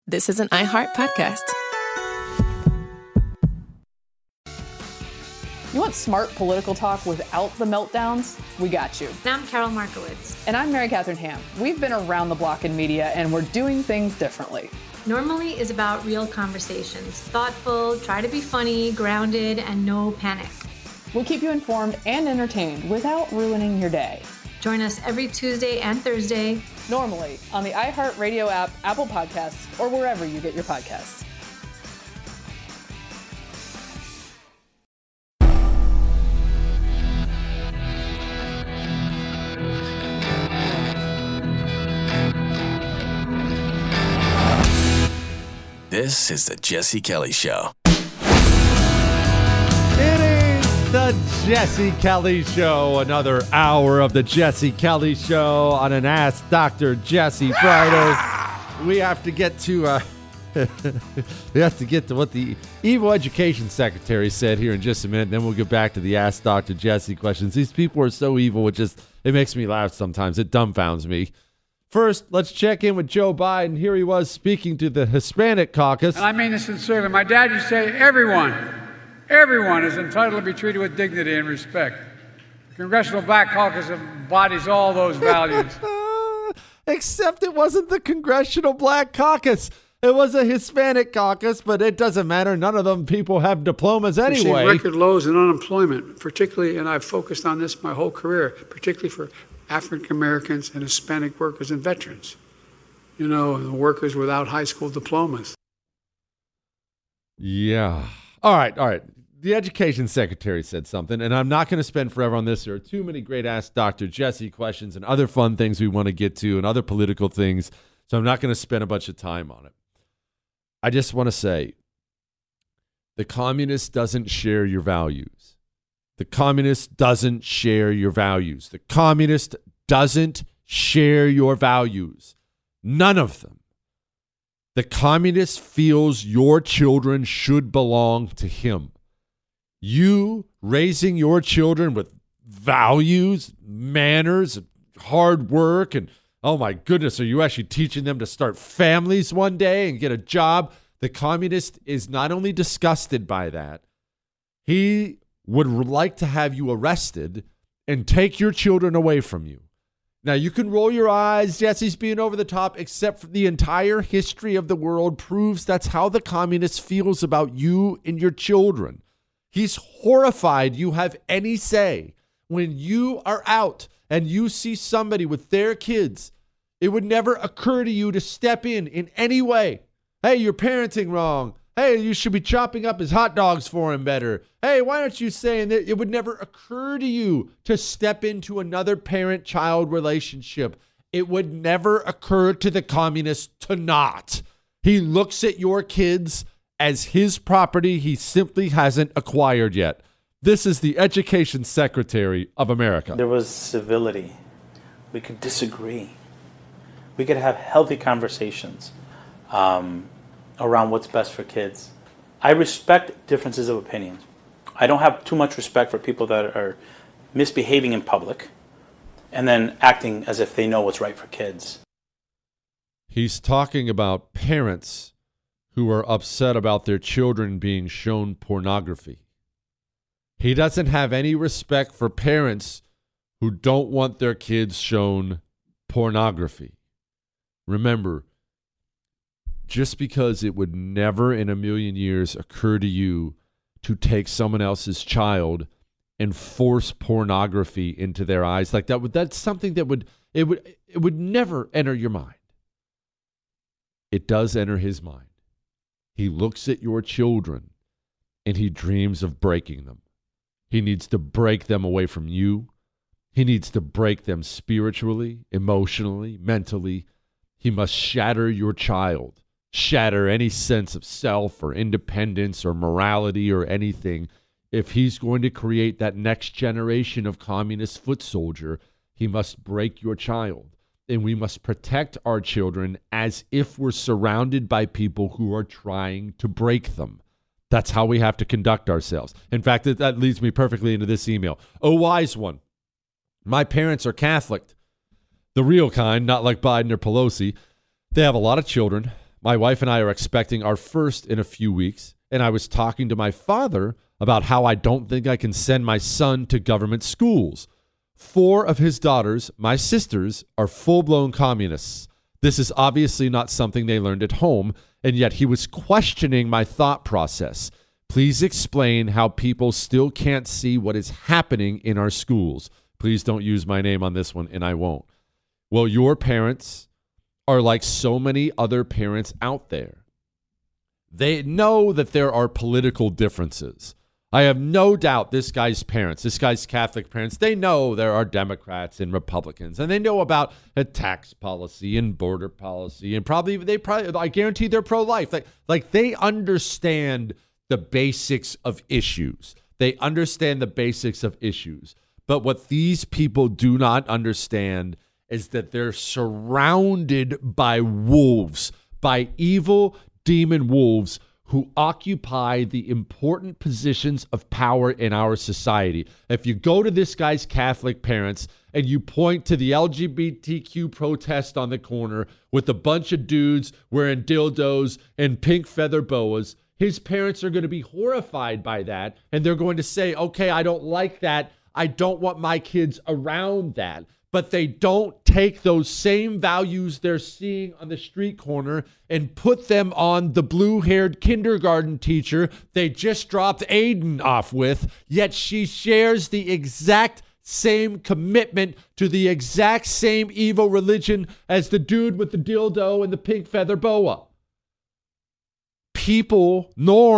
this is an iHeart podcast. You want smart political talk without the meltdowns? We got you. And I'm Carol Markowitz. And I'm Mary Catherine Ham. We've been around the block in media, and we're doing things differently. Normally is about real conversations. Thoughtful, try to be funny, grounded, and no panic. We'll keep you informed and entertained without ruining your day. Join us every Tuesday and Thursday. Normally on the iHeartRadio app, Apple Podcasts, or wherever you get your podcasts. This is the Jesse Kelly Show. It is the Jesse Kelly Show. Another hour of the Jesse Kelly Show on an Ask Dr. Jesse Friday. We have to get to what the evil education secretary said here in just a minute. Then we'll get back to the Ask Dr. Jesse questions. These people are so evil. It makes me laugh sometimes. It dumbfounds me. First, let's check in with Joe Biden. Here he was speaking to the Hispanic caucus. And I mean this sincerely. My dad used to say, everyone is entitled to be treated with dignity and respect. The Congressional Black Caucus embodies all those values. Except it wasn't the Congressional Black Caucus. It was a Hispanic caucus, but it doesn't matter. None of them people have diplomas anyway. We've seen record lows in unemployment, particularly, and I've focused on this my whole career, particularly for African Americans and Hispanic workers and veterans, and the workers without high school diplomas. Yeah. All right. The education secretary said something, and I'm not going to spend forever on this. There are too many great Ask Dr. Jesse questions and other fun things we want to get to and other political things, so I'm not going to spend a bunch of time on it. I just want to say the communist doesn't share your values. The communist doesn't share your values. The communist doesn't share your values. None of them. The communist feels your children should belong to him. You raising your children with values, manners, hard work, and oh my goodness, are you actually teaching them to start families one day and get a job? The communist is not only disgusted by that, he would like to have you arrested and take your children away from you. Now, you can roll your eyes, Jesse's being over the top, except for the entire history of the world proves that's how the communist feels about you and your children. He's horrified you have any say. When you are out and you see somebody with their kids, it would never occur to you to step in any way. Hey, you're parenting wrong. Hey, you should be chopping up his hot dogs for him better. Hey, why aren't you saying that? It would never occur to you to step into another parent-child relationship. It would never occur to the communist to not. He looks at your kids as his property he simply hasn't acquired yet. This is the Education Secretary of America. There was civility. We could disagree. We could have healthy conversations around what's best for kids. I respect differences of opinions. I don't have too much respect for people that are misbehaving in public and then acting as if they know what's right for kids. He's talking about parents who are upset about their children being shown pornography. He doesn't have any respect for parents who don't want their kids shown pornography. Remember, just because it would never in a million years occur to you to take someone else's child and force pornography into their eyes like that's something that would never enter your mind. It does enter his mind. He looks at your children and he dreams of breaking them. He needs to break them away from you. He needs to break them spiritually, emotionally, mentally. He must shatter your child, shatter any sense of self or independence or morality or anything. If he's going to create that next generation of communist foot soldier, he must break your child. And we must protect our children as if we're surrounded by people who are trying to break them. That's how we have to conduct ourselves. In fact, that leads me perfectly into this email. Oh, wise one. My parents are Catholic. The real kind, not like Biden or Pelosi. They have a lot of children. My wife and I are expecting our first in a few weeks, and I was talking to my father about how I don't think I can send my son to government schools. 4 of his daughters, my sisters, are full-blown communists. This is obviously not something they learned at home, and yet he was questioning my thought process. Please explain how people still can't see what is happening in our schools. Please don't use my name on this one, and I won't. Well, your parents are like so many other parents out there. They know that there are political differences. I have no doubt this guy's Catholic parents, they know there are Democrats and Republicans, and they know about a tax policy and border policy, and I guarantee they're pro-life. Like they understand the basics of issues. They understand the basics of issues. But what these people do not understand is that they're surrounded by wolves, by evil demon wolves who occupy the important positions of power in our society. If you go to this guy's Catholic parents and you point to the LGBTQ protest on the corner with a bunch of dudes wearing dildos and pink feather boas, his parents are going to be horrified by that, and they're going to say, okay, I don't like that. I don't want my kids around that. But they don't take those same values they're seeing on the street corner and put them on the blue-haired kindergarten teacher they just dropped Aiden off with, yet she shares the exact same commitment to the exact same evil religion as the dude with the dildo and the pink feather boa. People,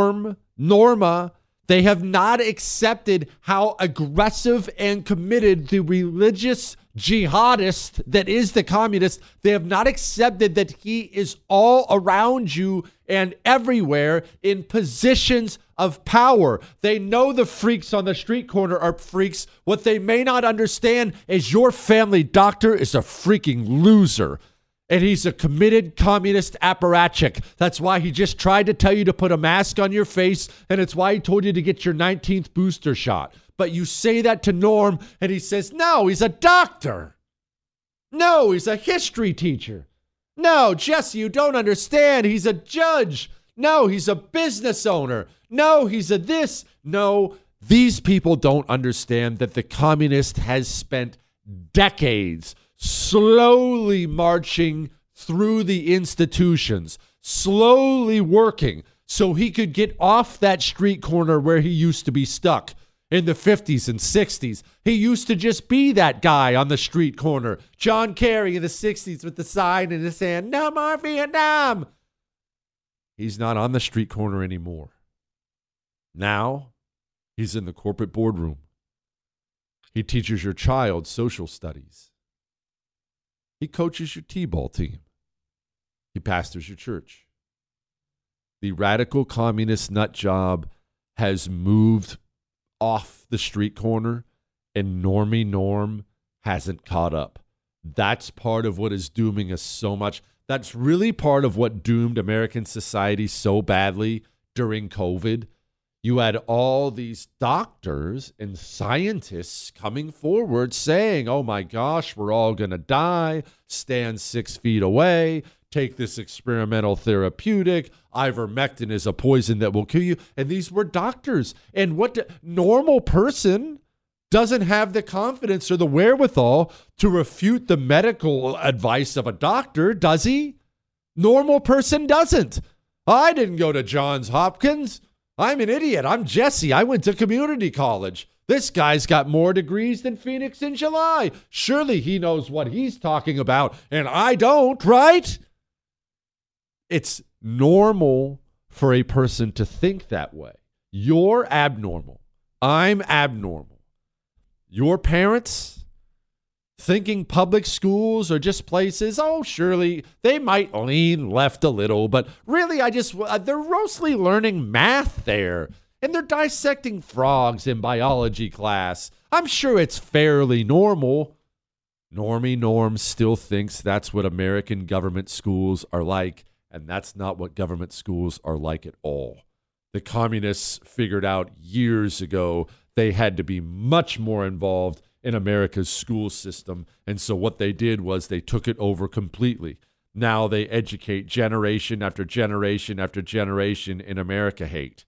Norma, they have not accepted how aggressive and committed the religious jihadist that is the communist. They have not accepted that he is all around you and everywhere in positions of power. They know the freaks on the street corner are freaks. What they may not understand is your family doctor is a freaking loser. And he's a committed communist apparatchik. That's why he just tried to tell you to put a mask on your face, and it's why he told you to get your 19th booster shot. But you say that to Norm, and he says, no, he's a doctor. No, he's a history teacher. No, Jesse, you don't understand. He's a judge. No, he's a business owner. No, he's a this. No, these people don't understand that the communist has spent decades slowly marching through the institutions, slowly working so he could get off that street corner where he used to be stuck in the 50s and 60s. He used to just be that guy on the street corner, John Kerry in the 60s with the sign in his hand, no more Vietnam. He's not on the street corner anymore. Now he's in the corporate boardroom. He teaches your child social studies. He coaches your T-ball team. He pastors your church. The radical communist nut job has moved off the street corner, and Normie Norm hasn't caught up. That's part of what is dooming us so much. That's really part of what doomed American society so badly during COVID. You had all these doctors and scientists coming forward saying, oh my gosh, we're all going to die. Stand 6 feet away. Take this experimental therapeutic. Ivermectin is a poison that will kill you. And these were doctors. And what normal person doesn't have the confidence or the wherewithal to refute the medical advice of a doctor, does he? Normal person doesn't. I didn't go to Johns Hopkins. I'm an idiot. I'm Jesse. I went to community college. This guy's got more degrees than Phoenix in July. Surely he knows what he's talking about, and I don't, right? It's normal for a person to think that way. You're abnormal. I'm abnormal. Your parents thinking public schools are just places, oh, surely they might lean left a little, but really they're mostly learning math there, and they're dissecting frogs in biology class. I'm sure it's fairly normal. Normie Norm still thinks that's what American government schools are like, and that's not what government schools are like at all. The communists figured out years ago they had to be much more involved in America's school system. And so what they did was they took it over completely. Now they educate generation after generation after generation in America hate.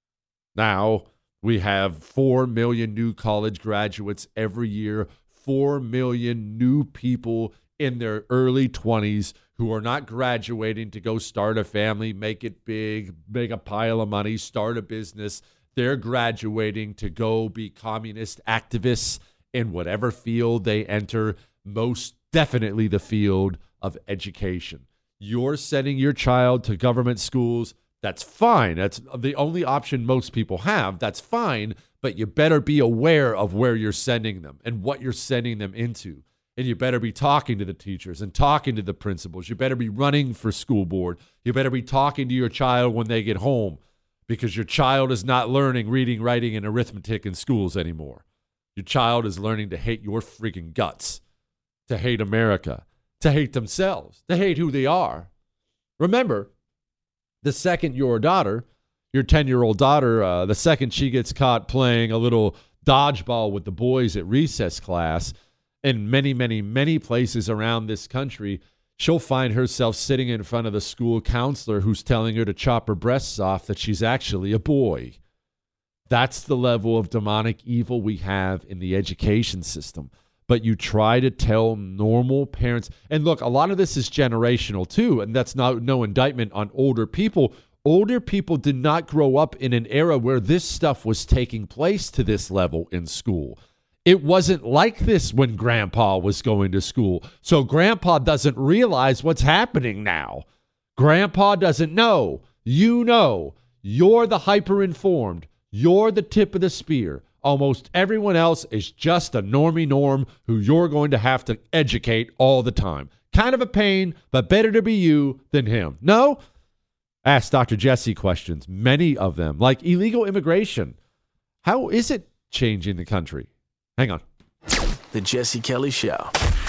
Now we have 4 million new college graduates every year, 4 million new people in their early 20s who are not graduating to go start a family, make it big, make a pile of money, start a business. They're graduating to go be communist activists in whatever field they enter, most definitely the field of education. You're sending your child to government schools. That's fine. That's the only option most people have. That's fine, but you better be aware of where you're sending them and what you're sending them into. And you better be talking to the teachers and talking to the principals. You better be running for school board. You better be talking to your child when they get home, because your child is not learning reading, writing, and arithmetic in schools anymore. Your child is learning to hate your freaking guts, to hate America, to hate themselves, to hate who they are. Remember, the second your 10-year-old daughter, the second she gets caught playing a little dodgeball with the boys at recess class in many, many, many places around this country, she'll find herself sitting in front of the school counselor who's telling her to chop her breasts off, that she's actually a boy. That's the level of demonic evil we have in the education system. But you try to tell normal parents, and look, a lot of this is generational too, and that's no indictment on older people. Older people did not grow up in an era where this stuff was taking place to this level in school. It wasn't like this when Grandpa was going to school. So Grandpa doesn't realize what's happening now. Grandpa doesn't know. You know. You're the hyper-informed. You're the tip of the spear. Almost everyone else is just a normie norm who you're going to have to educate all the time. Kind of a pain, but better to be you than him. No? Ask Dr. Jesse questions, many of them, like illegal immigration. How is it changing the country? Hang on. The Jesse Kelly Show.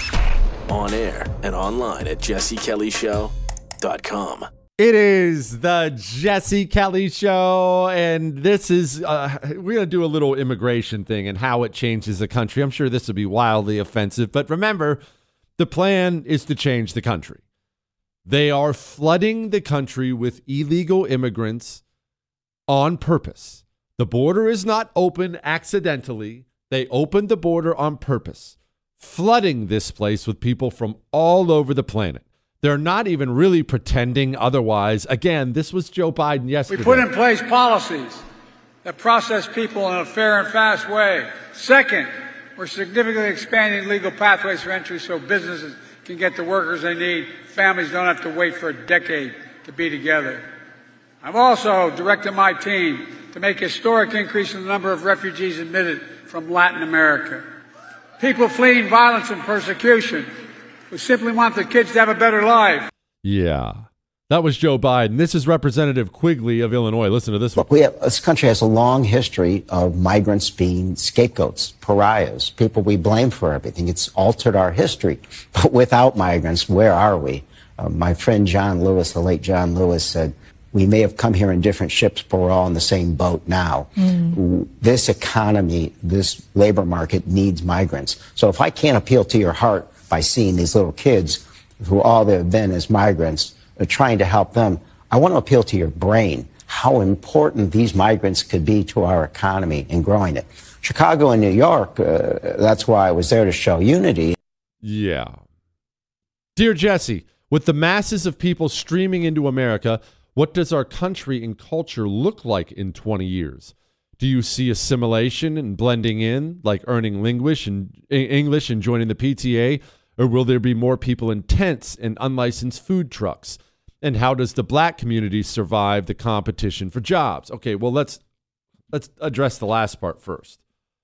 On air and online at jessekellyshow.com. It is the Jesse Kelly Show, and this is, we're going to do a little immigration thing and how it changes the country. I'm sure this will be wildly offensive, but remember, the plan is to change the country. They are flooding the country with illegal immigrants on purpose. The border is not open accidentally. They opened the border on purpose, flooding this place with people from all over the planet. They're not even really pretending otherwise. Again, this was Joe Biden yesterday. We put in place policies that process people in a fair and fast way. Second, we're significantly expanding legal pathways for entry so businesses can get the workers they need. Families don't have to wait for a decade to be together. I've also directed my team to make a historic increase in the number of refugees admitted from Latin America. People fleeing violence and persecution who simply want their kids to have a better life. Yeah, that was Joe Biden. This is Representative Quigley of Illinois. Listen to this one. Look, this country has a long history of migrants being scapegoats, pariahs, people we blame for everything. It's altered our history. But without migrants, where are we? My friend John Lewis, the late John Lewis, said, we may have come here in different ships, but we're all in the same boat now. This economy, this labor market needs migrants. So if I can't appeal to your heart by seeing these little kids who all they've been is migrants, trying to help them, I want to appeal to your brain, how important these migrants could be to our economy and growing it. Chicago and New York, that's why I was there to show unity. Yeah. Dear Jesse, with the masses of people streaming into America, what does our country and culture look like in 20 years? Do you see assimilation and blending in, like earning English and joining the PTA? Or will there be more people in tents and unlicensed food trucks? And how does the black community survive the competition for jobs? Okay, well, let's address the last part first.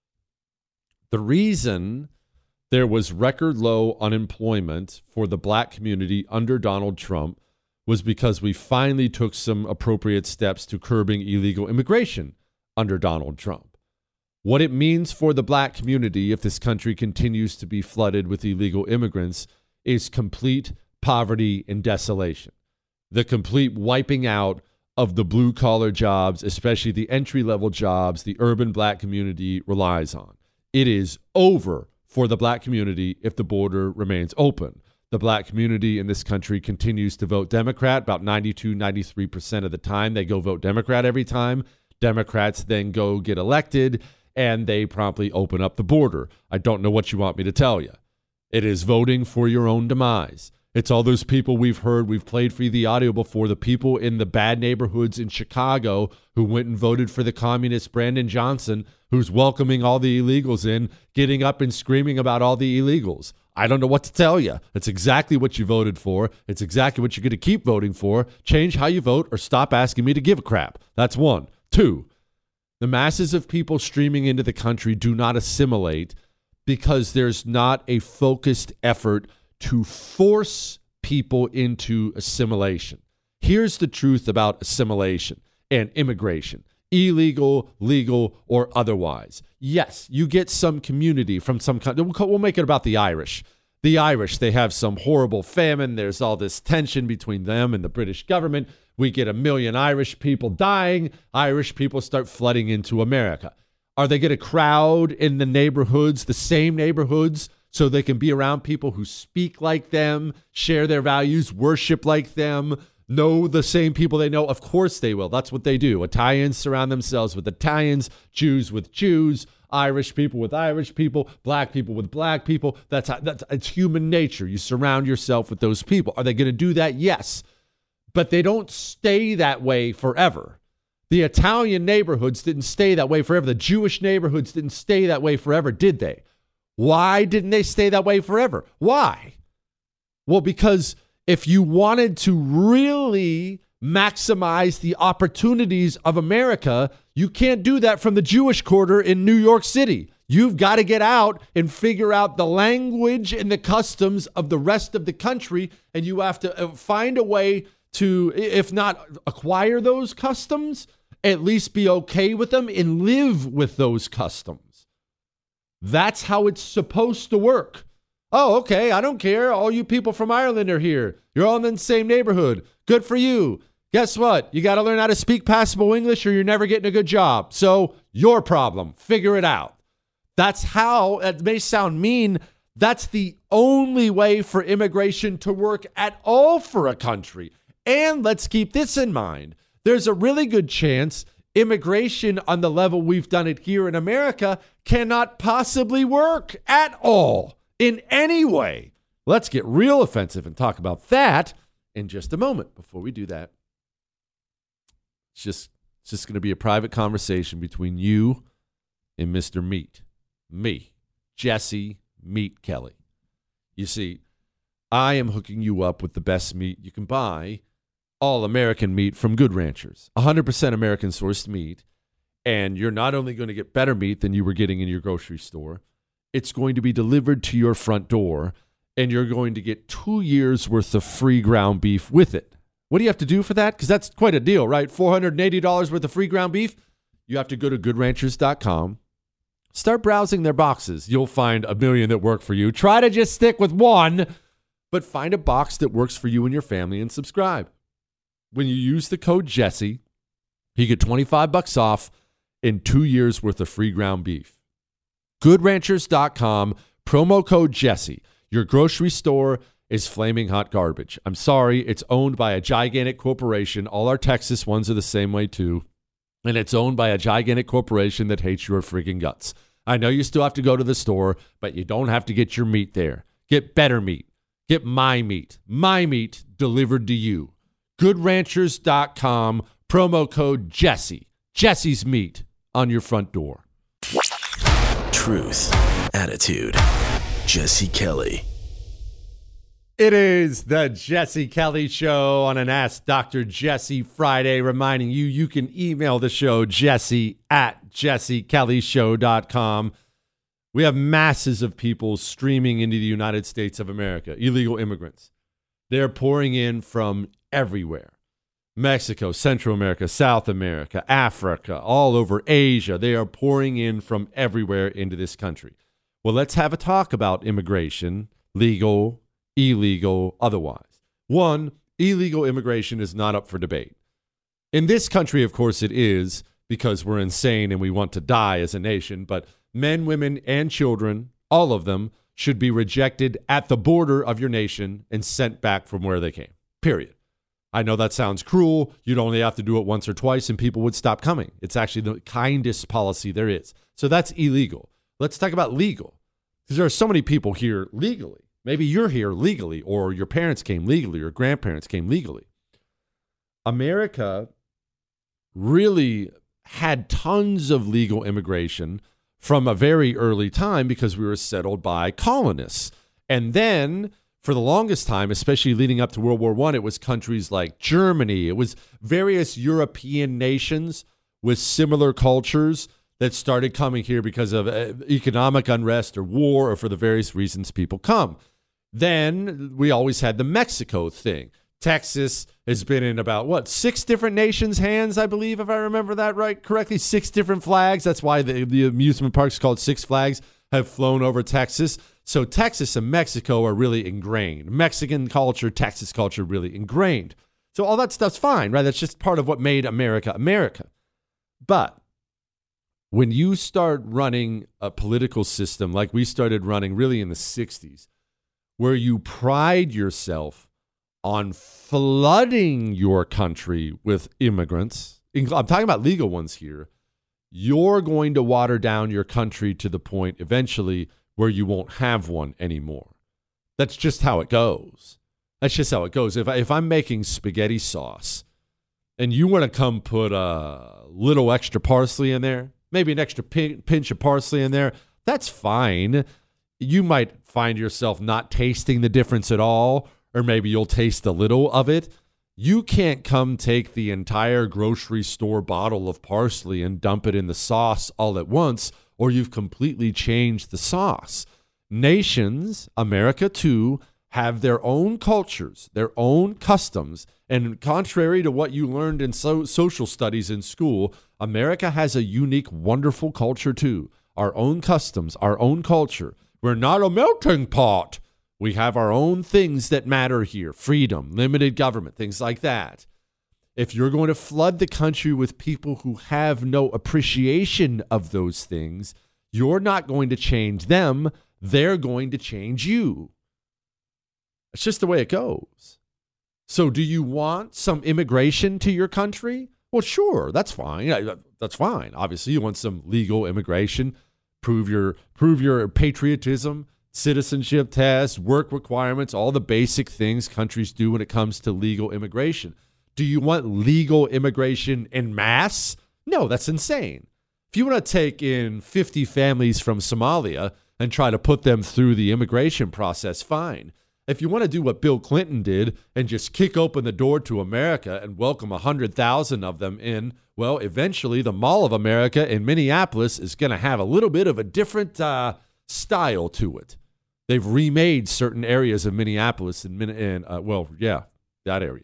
The reason there was record low unemployment for the black community under Donald Trump was because we finally took some appropriate steps to curbing illegal immigration under Donald Trump. What it means for the black community if this country continues to be flooded with illegal immigrants is complete poverty and desolation. The complete wiping out of the blue-collar jobs, especially the entry-level jobs the urban black community relies on. It is over for the black community if the border remains open. The black community in this country continues to vote Democrat. About 92, 93% of the time, they go vote Democrat every time. Democrats then go get elected, and they promptly open up the border. I don't know what you want me to tell you. It is voting for your own demise. It's all those people we've heard. We've played for you the audio before. The people in the bad neighborhoods in Chicago who went and voted for the communist Brandon Johnson, who's welcoming all the illegals in, getting up and screaming about all the illegals. I don't know what to tell you. It's exactly what you voted for. It's exactly what you're going to keep voting for. Change how you vote or stop asking me to give a crap. That's one. Two, the masses of people streaming into the country do not assimilate because there's not a focused effort to force people into assimilation. Here's the truth about assimilation and immigration, illegal, legal, or otherwise. Yes, you get some community from some country. We'll make it about the Irish. The Irish, they have some horrible famine. There's all this tension between them and the British government. We get 1 million Irish people dying. Irish people start flooding into America. Are they going to crowd in the neighborhoods, the same neighborhoods, so they can be around people who speak like them, share their values, worship like them, know the same people they know? Of course they will. That's what they do. Italians surround themselves with Italians, Jews with Jews, Irish people with Irish people, black people with black people. It's human nature. You surround yourself with those people. Are they going to do that? Yes. But they don't stay that way forever. The Italian neighborhoods didn't stay that way forever. The Jewish neighborhoods didn't stay that way forever, did they? Why didn't they stay that way forever? Why? Well, because if you wanted to really maximize the opportunities of America, you can't do that from the Jewish quarter in New York City. You've got to get out and figure out the language and the customs of the rest of the country, and you have to find a way to, if not acquire those customs, at least be okay with them and live with those customs. That's how it's supposed to work. Oh, okay, I don't care. All you people from Ireland are here. You're all in the same neighborhood. Good for you. Guess what? You got to learn how to speak passable English or you're never getting a good job. So, your problem. Figure it out. That's how, it may sound mean, that's the only way for immigration to work at all for a country. And let's keep this in mind. There's a really good chance immigration on the level we've done it here in America cannot possibly work at all in any way. Let's get real offensive and talk about that in just a moment. Before we do that, it's just going to be a private conversation between you and Mr. Meat. Me, Jesse Meat Kelly. You see, I am hooking you up with the best meat you can buy, all American meat from Good Ranchers, 100% American sourced meat. And you're not only going to get better meat than you were getting in your grocery store, it's going to be delivered to your front door, and you're going to get 2 years worth of free ground beef with it. What do you have to do for that? Because that's quite a deal, right? $480 worth of free ground beef. You have to go to goodranchers.com. Start browsing their boxes. You'll find 1 million that work for you. Try to just stick with one, but find a box that works for you and your family and subscribe. When you use the code Jesse, you get $25 off and 2 years worth of free ground beef. Goodranchers.com, promo code Jesse. Your grocery store is flaming hot garbage. I'm sorry, it's owned by a gigantic corporation. All our Texas ones are the same way too. And it's owned by a gigantic corporation that hates your freaking guts. I know you still have to go to the store, but you don't have to get your meat there. Get better meat. Get my meat. My meat delivered to you. Goodranchers.com, promo code Jesse. Jesse's Meat on your front door. Truth, attitude, Jesse Kelly. It is the Jesse Kelly Show on an Ask Dr. Jesse Friday, reminding you can email the show, jesse@jessekellyshow.com. We have masses of people streaming into the United States of America, illegal immigrants. They're pouring in from everywhere. Mexico, Central America, South America, Africa, all over Asia. They are pouring in from everywhere into this country. Well, let's have a talk about immigration, legal, illegal, otherwise. One, illegal immigration is not up for debate. In this country, of course, it is, because we're insane and we want to die as a nation. But men, women, and children, all of them, should be rejected at the border of your nation and sent back from where they came, period. I know that sounds cruel. You'd only have to do it once or twice and people would stop coming. It's actually the kindest policy there is. So that's illegal. Let's talk about legal, because there are so many people here legally. Maybe you're here legally, or your parents came legally, or grandparents came legally. America really had tons of legal immigration from a very early time because we were settled by colonists. And then for the longest time, especially leading up to World War I, it was countries like Germany. It was various European nations with similar cultures that started coming here because of economic unrest or war, or for the various reasons people come. Then we always had the Mexico thing. Texas has been in about, 6 different nations' hands, I believe, if I remember that right correctly. 6 different flags. That's why the amusement parks called Six Flags have flown over Texas. So Texas and Mexico are really ingrained. Mexican culture, Texas culture, really ingrained. So all that stuff's fine, right? That's just part of what made America America. But when you start running a political system like we started running really in the 60s, where you pride yourself on flooding your country with immigrants, I'm talking about legal ones here, you're going to water down your country to the point eventually where you won't have one anymore. That's just how it goes. That's just how it goes. If I'm making spaghetti sauce and you want to come put a little extra parsley in there, maybe an extra pinch of parsley in there, that's fine. You might find yourself not tasting the difference at all, or maybe you'll taste a little of it. You can't come take the entire grocery store bottle of parsley and dump it in the sauce all at once, or you've completely changed the sauce. Nations, America too, have their own cultures, their own customs, and contrary to what you learned in social studies in school, America has a unique, wonderful culture too. Our own customs, our own culture. We're not a melting pot. We have our own things that matter here. Freedom, limited government, things like that. If you're going to flood the country with people who have no appreciation of those things, you're not going to change them. They're going to change you. It's just the way it goes. So do you want some immigration to your country? Well, sure, that's fine. That's fine. Obviously, you want some legal immigration. Prove your patriotism, citizenship tests, work requirements, all the basic things countries do when it comes to legal immigration. Do you want legal immigration en masse? No, that's insane. If you want to take in 50 families from Somalia and try to put them through the immigration process, fine. If you want to do what Bill Clinton did and just kick open the door to America and welcome 100,000 of them in, well, eventually the Mall of America in Minneapolis is going to have a little bit of a different style to it. They've remade certain areas of Minneapolis that area.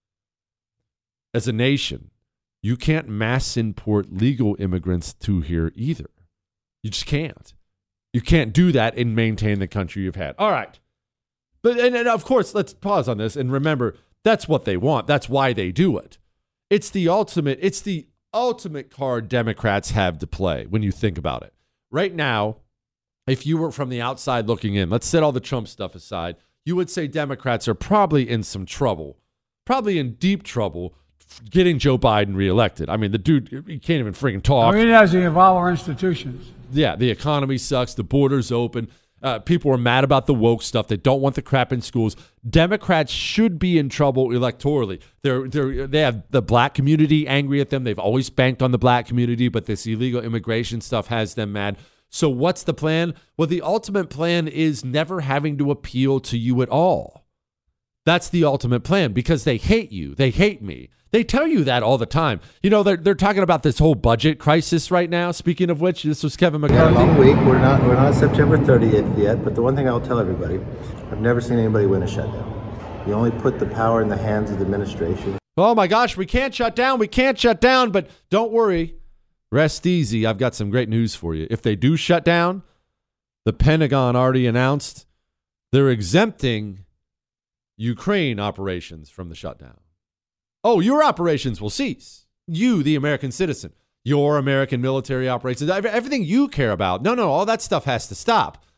As a nation, you can't mass import legal immigrants to here either. You just can't. You can't do that and maintain the country you've had. All right. But and of course, let's pause on this and remember that's what they want. That's why they do it. It's the ultimate card Democrats have to play when you think about it. Right now, if you were from the outside looking in, let's set all the Trump stuff aside, you would say Democrats are probably in some trouble, probably in deep trouble getting Joe Biden reelected. I mean, the dude, he can't even freaking talk. I mean, it has to involve our institutions. Yeah, the economy sucks. The border's open. People are mad about the woke stuff. They don't want the crap in schools. Democrats should be in trouble electorally. They have the black community angry at them. They've always banked on the black community, but this illegal immigration stuff has them mad. So what's the plan? Well, the ultimate plan is never having to appeal to you at all. That's the ultimate plan because they hate you. They hate me. They tell you that all the time. You know, they're talking about this whole budget crisis right now. Speaking of which, this was Kevin McCarthy. Yeah, long week. We're not September 30th yet, but the one thing I'll tell everybody, I've never seen anybody win a shutdown. You only put the power in the hands of the administration. Oh my gosh, we can't shut down. We can't shut down, but don't worry. Rest easy. I've got some great news for you. If they do shut down, the Pentagon already announced they're exempting Ukraine operations from the shutdown. Oh, your operations will cease. You, the American citizen, your American military operations, everything you care about. No, all that stuff has to stop.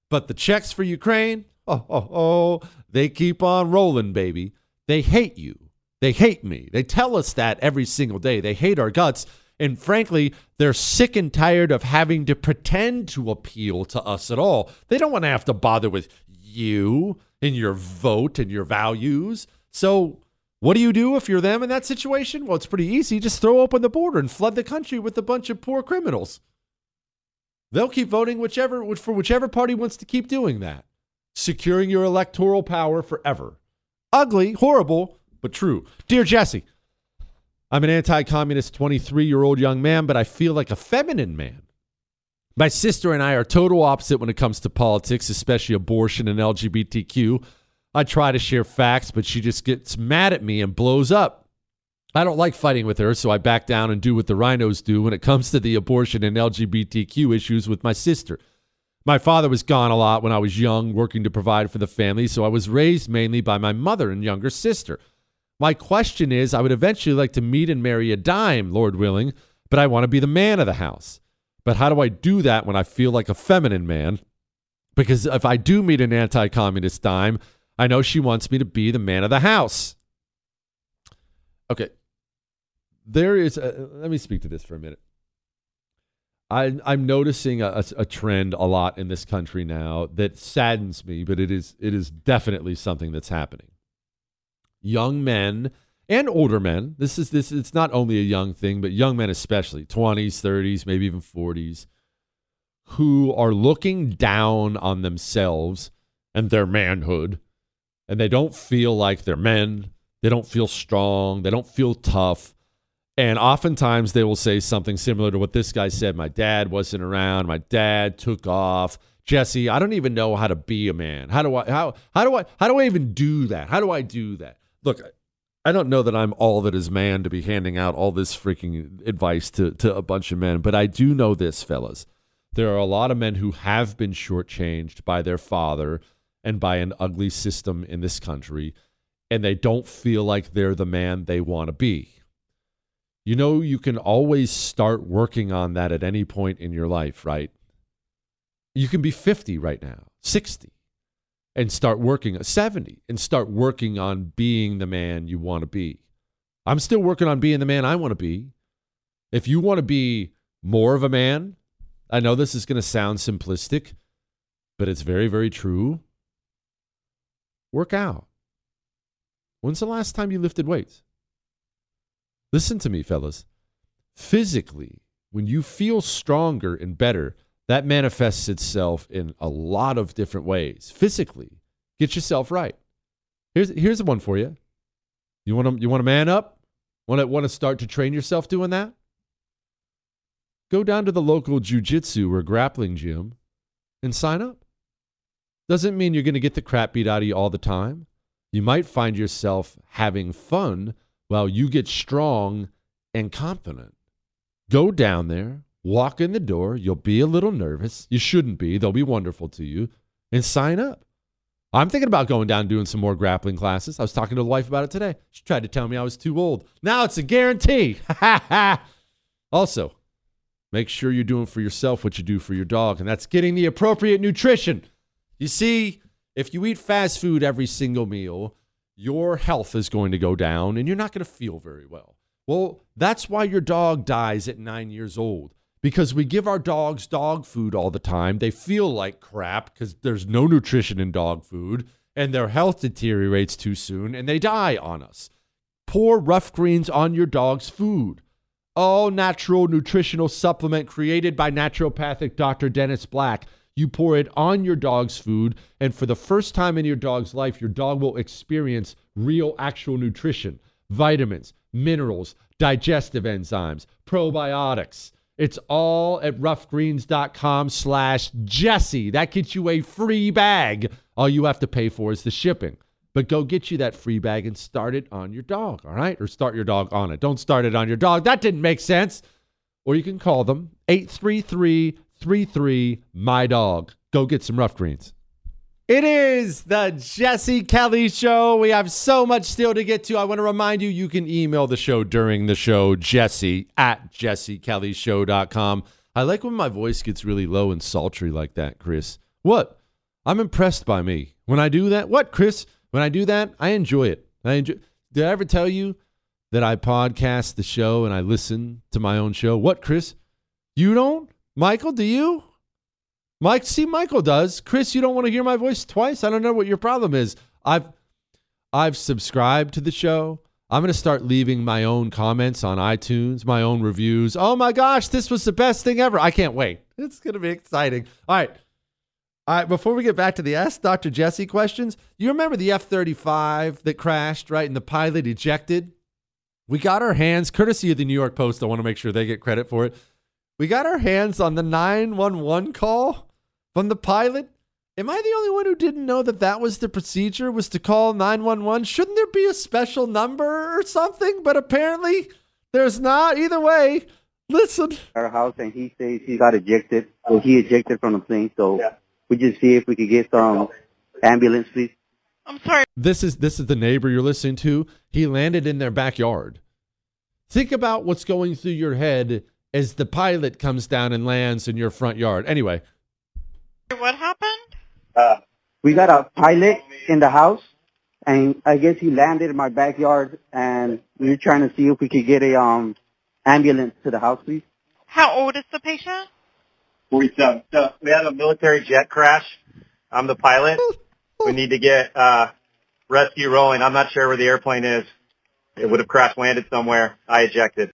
But the checks for Ukraine, they keep on rolling, baby. They hate you. They hate me. They tell us that every single day. They hate our guts. And frankly, they're sick and tired of having to pretend to appeal to us at all. They don't want to have to bother with you and your vote and your values. So what do you do if you're them in that situation? Well, it's pretty easy. Just throw open the border and flood the country with a bunch of poor criminals. They'll keep voting for whichever party wants to keep doing that. Securing your electoral power forever. Ugly, horrible, but true. Dear Jesse, I'm an anti-communist 23-year-old young man, but I feel like a feminine man. My sister and I are total opposite when it comes to politics, especially abortion and LGBTQ. I try to share facts, but she just gets mad at me and blows up. I don't like fighting with her, so I back down and do what the rhinos do when it comes to the abortion and LGBTQ issues with my sister. My father was gone a lot when I was young, working to provide for the family, so I was raised mainly by my mother and younger sister. My question is, I would eventually like to meet and marry a dime, Lord willing, but I want to be the man of the house. But how do I do that when I feel like a feminine man? Because if I do meet an anti-communist dime, I know she wants me to be the man of the house. Okay. Let me speak to this for a minute. I'm noticing a trend a lot in this country now that saddens me, but it is definitely something that's happening. Young men and older men, it's not only a young thing, but young men especially, 20s, 30s, maybe even 40s, who are looking down on themselves and their manhood, and they don't feel like they're men, they don't feel strong, they don't feel tough, and oftentimes they will say something similar to what this guy said. My dad wasn't around, my dad took off. Jesse, I don't even know how to be a man. How do I even do that? How do I do that? Look, I don't know that I'm all that is man to be handing out all this freaking advice to a bunch of men, but I do know this, fellas. There are a lot of men who have been shortchanged by their father and by an ugly system in this country, and they don't feel like they're the man they want to be. You know, you can always start working on that at any point in your life, right? You can be 50 right now, 60. And start working at 70 and start working on being the man you want to be. I'm still working on being the man I want to be. If you want to be more of a man, I know this is going to sound simplistic, but it's very, very true. Work out. When's the last time you lifted weights? Listen to me, fellas. Physically, when you feel stronger and better, that manifests itself in a lot of different ways. Physically, get yourself right. Here's one for you. You want to man up? Want to start to train yourself doing that? Go down to the local jiu-jitsu or grappling gym and sign up. Doesn't mean you're going to get the crap beat out of you all the time. You might find yourself having fun while you get strong and confident. Go down there. Walk in the door. You'll be a little nervous. You shouldn't be. They'll be wonderful to you. And sign up. I'm thinking about going down and doing some more grappling classes. I was talking to the wife about it today. She tried to tell me I was too old. Now it's a guarantee. Also, make sure you're doing for yourself what you do for your dog, and that's getting the appropriate nutrition. You see, if you eat fast food every single meal, your health is going to go down, and you're not going to feel very well. Well, that's why your dog dies at 9 years old. Because we give our dogs dog food all the time. They feel like crap because there's no nutrition in dog food, and their health deteriorates too soon, and they die on us. Pour Rough Greens on your dog's food. All natural nutritional supplement created by naturopathic Dr. Dennis Black. You pour it on your dog's food, and for the first time in your dog's life, your dog will experience real, actual nutrition, vitamins, minerals, digestive enzymes, probiotics. It's all at roughgreens.com/Jesse. That gets you a free bag. All you have to pay for is the shipping. But go get you that free bag and start it on your dog, all right? Or start your dog on it. Don't start it on your dog. That didn't make sense. Or you can call them 833-33-MY-DOG. Go get some Rough Greens. It is the Jesse Kelly Show. We have so much still to get to. I want to remind you, you can email the show during the show, jesse@jessekellyshow.com. I like when my voice gets really low and sultry like that, Chris. What? I'm impressed by me. When I do that, what, Chris? When I do that, I enjoy it. Did I ever tell you that I podcast the show and I listen to my own show? What, Chris? You don't? Michael, do you? Michael does. Chris, you don't want to hear my voice twice? I don't know what your problem is. I've subscribed to the show. I'm going to start leaving my own comments on iTunes, my own reviews. Oh my gosh, this was the best thing ever. I can't wait. It's going to be exciting. All right, before we get back to the Ask Dr. Jesse questions, you remember the F-35 that crashed, right, and the pilot ejected? We got our hands, courtesy of the New York Post, I want to make sure they get credit for it. We got our hands on the 911 call from the pilot. Am I the only one who didn't know that was the procedure, was to call 911? Shouldn't there be a special number or something? But apparently there's not. Either way, listen. Our house, and he says he got ejected. So he ejected from the plane. So we just see if we could get some ambulance, please. I'm sorry. This is the neighbor you're listening to. He landed in their backyard. Think about what's going through your head as the pilot comes down and lands in your front yard. Anyway. What happened? We got a pilot in the house, and I guess he landed in my backyard, and we were trying to see if we could get a ambulance to the house, please. How old is the patient? 47. So we had a military jet crash. I'm the pilot. We need to get rescue rolling. I'm not sure where the airplane is. It would have crash landed somewhere. I ejected.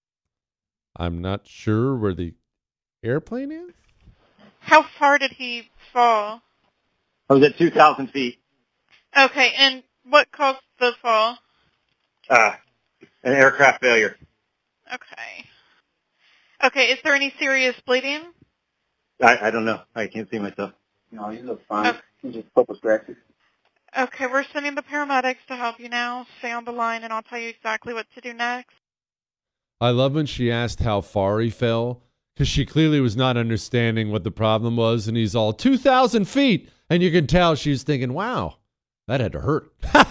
I'm not sure where the airplane is? How far did he fall? I was at 2,000 feet. Okay, and what caused the fall? An aircraft failure. Okay. Okay, is there any serious bleeding? I don't know. I can't see myself. No, you look fine. Okay. He's just a couple scratches. Okay, we're sending the paramedics to help you now. Stay on the line, and I'll tell you exactly what to do next. I love when she asked how far he fell, because she clearly was not understanding what the problem was, and he's all 2,000 feet. And you can tell she's thinking, wow, that had to hurt.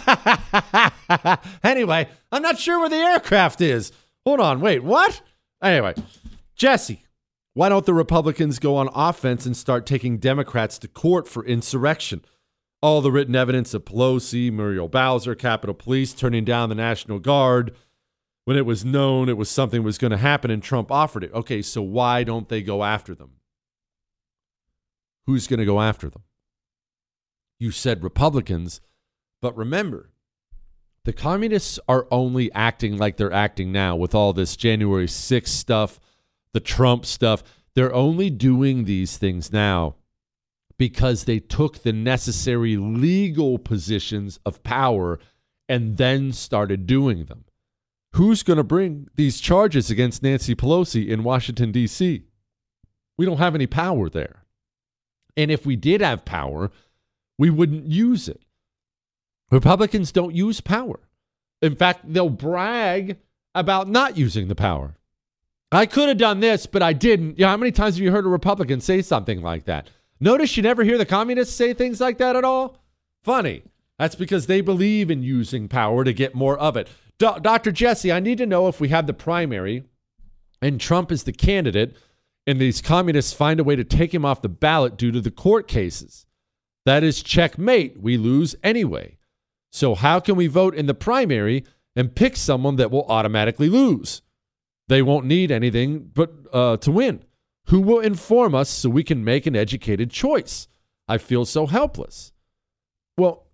Anyway, I'm not sure where the aircraft is. Hold on, wait, what? Anyway, Jesse, why don't the Republicans go on offense and start taking Democrats to court for insurrection? All the written evidence of Pelosi, Muriel Bowser, Capitol Police turning down the National Guard when it was known it was something was going to happen and Trump offered it. Okay, so why don't they go after them? Who's going to go after them? You said Republicans, but remember, the communists are only acting like they're acting now with all this January 6th stuff, the Trump stuff. They're only doing these things now because they took the necessary legal positions of power and then started doing them. Who's going to bring these charges against Nancy Pelosi in Washington, D.C.? We don't have any power there. And if we did have power, we wouldn't use it. Republicans don't use power. In fact, they'll brag about not using the power. I could have done this, but I didn't. How many times have you heard a Republican say something like that? Notice you never hear the communists say things like that at all? Funny. That's because they believe in using power to get more of it. Dr. Jesse, I need to know if we have the primary and Trump is the candidate and these communists find a way to take him off the ballot due to the court cases. That is checkmate. We lose anyway. So how can we vote in the primary and pick someone that will automatically lose? They won't need anything but to win. Who will inform us so we can make an educated choice? I feel so helpless. Well,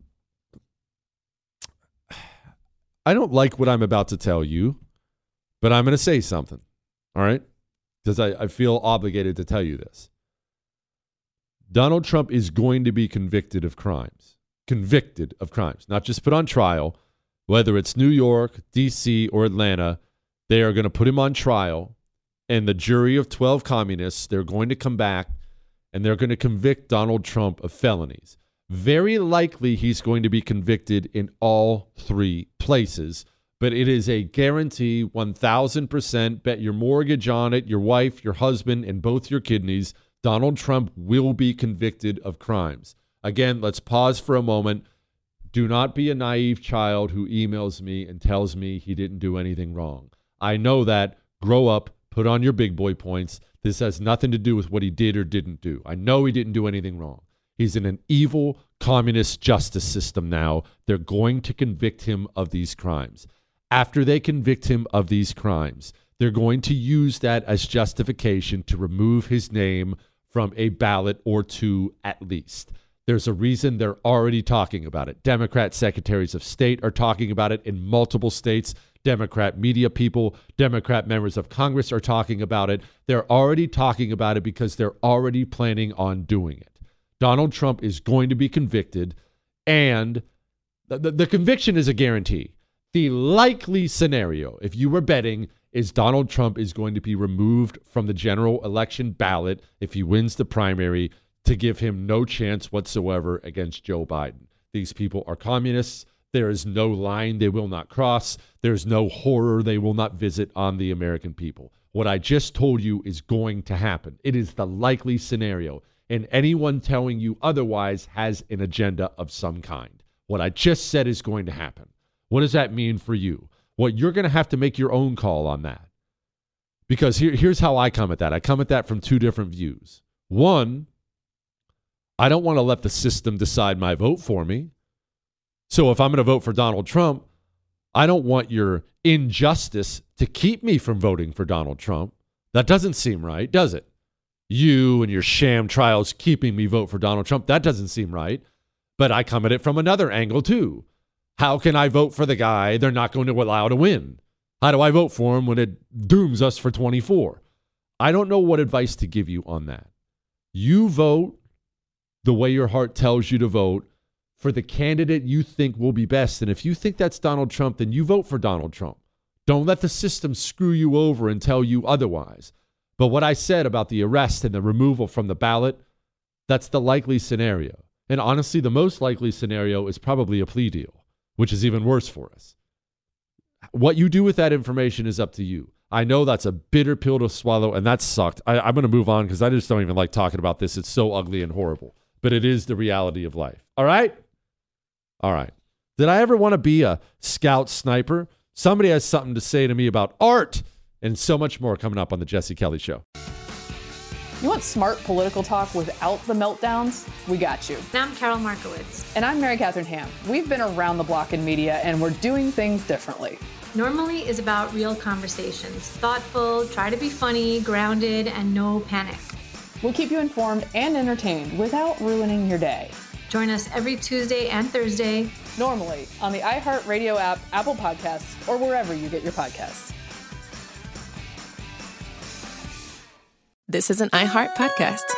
I don't like what I'm about to tell you, but I'm going to say something, all right? Because I feel obligated to tell you this. Donald Trump is going to be convicted of crimes, not just put on trial. Whether it's New York, D.C., or Atlanta, they are going to put him on trial, and the jury of 12 communists, they're going to come back, and they're going to convict Donald Trump of felonies. Very likely he's going to be convicted in all three places, but it is a guarantee, 1,000%, bet your mortgage on it, your wife, your husband, and both your kidneys, Donald Trump will be convicted of crimes. Again, let's pause for a moment. Do not be a naive child who emails me and tells me he didn't do anything wrong. I know that. Grow up, put on your big boy points. This has nothing to do with what he did or didn't do. I know he didn't do anything wrong. He's in an evil communist justice system now. They're going to convict him of these crimes. After they convict him of these crimes, they're going to use that as justification to remove his name from a ballot or two at least. There's a reason they're already talking about it. Democrat secretaries of state are talking about it in multiple states. Democrat media people, Democrat members of Congress are talking about it. They're already talking about it because they're already planning on doing it. Donald Trump is going to be convicted, and the conviction is a guarantee. The likely scenario, if you were betting, is Donald Trump is going to be removed from the general election ballot if he wins the primary, to give him no chance whatsoever against Joe Biden. These people are communists. There is no line they will not cross. There's no horror they will not visit on the American people. What I just told you is going to happen. It is the likely scenario. And anyone telling you otherwise has an agenda of some kind. What I just said is going to happen. What does that mean for you? Well, you're going to have to make your own call on that. Because here's how I come at that. I come at that from two different views. One, I don't want to let the system decide my vote for me. So if I'm going to vote for Donald Trump, I don't want your injustice to keep me from voting for Donald Trump. That doesn't seem right, does it? You and your sham trials keeping me vote for Donald Trump, that doesn't seem right. But I come at it from another angle too. How can I vote for the guy they're not going to allow to win? How do I vote for him when it dooms us for 24? I don't know what advice to give you on that. You vote the way your heart tells you to vote for the candidate you think will be best. And if you think that's Donald Trump, then you vote for Donald Trump. Don't let the system screw you over and tell you otherwise. But what I said about the arrest and the removal from the ballot, that's the likely scenario. And honestly, the most likely scenario is probably a plea deal, which is even worse for us. What you do with that information is up to you. I know that's a bitter pill to swallow, and that sucked. I'm going to move on because I just don't even like talking about this. It's so ugly and horrible. But it is the reality of life. All right? All right. Did I ever want to be a scout sniper? Somebody has something to say to me about art and so much more coming up on the Jesse Kelly Show. You want smart political talk without the meltdowns? We got you. And I'm Carol Markowitz. And I'm Mary Catherine Ham. We've been around the block in media, and we're doing things differently. Normally is about real conversations. Thoughtful, try to be funny, grounded, and no panic. We'll keep you informed and entertained without ruining your day. Join us every Tuesday and Thursday. Normally on the iHeartRadio app, Apple Podcasts, or wherever you get your podcasts. This is an iHeart podcast.